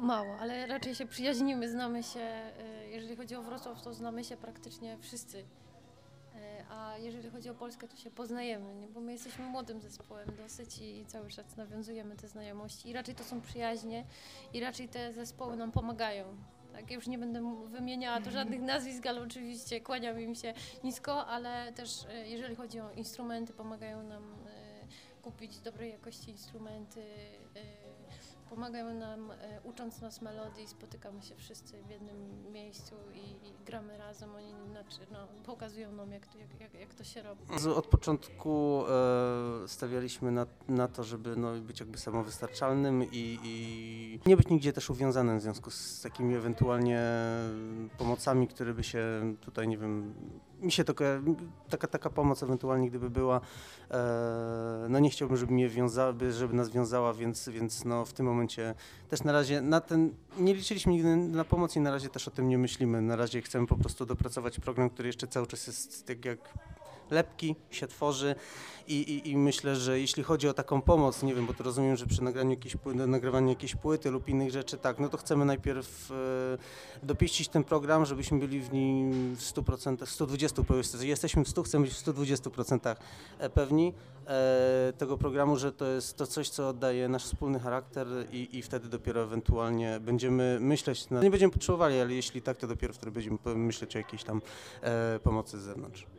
mało, ale raczej się przyjaźnimy, znamy się. Jeżeli chodzi o Wrocław, to znamy się praktycznie wszyscy. A jeżeli chodzi o Polskę, to się poznajemy, nie? Bo my jesteśmy młodym zespołem dosyć i cały czas nawiązujemy te znajomości. I raczej to są przyjaźnie i raczej te zespoły nam pomagają. Tak, ja już nie będę wymieniała tu żadnych nazwisk, ale oczywiście kłaniam im się nisko, ale też jeżeli chodzi o instrumenty, pomagają nam kupić dobrej jakości instrumenty, pomagają nam, ucząc nas melodii, spotykamy się wszyscy w jednym miejscu i gramy razem. Oni pokazują nam, jak to się robi. Od początku stawialiśmy na to, żeby być jakby samowystarczalnym i nie być nigdzie też uwiązanym w związku z takimi ewentualnie pomocami, które by się tutaj, nie wiem, mi się taka pomoc ewentualnie gdyby była, nie chciałbym, żeby nas wiązała, więc w tym momencie też na razie nie liczyliśmy nigdy na pomoc i na razie też o tym nie myślimy. Na razie chcemy po prostu dopracować program, który jeszcze cały czas jest tak jak lepki, się tworzy i myślę, że jeśli chodzi o taką pomoc, nie wiem, bo to rozumiem, że przy nagrywaniu jakiejś płyty lub innych rzeczy, tak, no to chcemy najpierw dopieścić ten program, żebyśmy byli w nim w 100%, 120%, jesteśmy w 100, chcemy być w 120% pewni tego programu, że to jest to coś, co oddaje nasz wspólny charakter i wtedy dopiero ewentualnie będziemy myśleć, nie będziemy potrzebowali, ale jeśli tak, to dopiero wtedy będziemy myśleć o jakiejś tam pomocy z zewnątrz.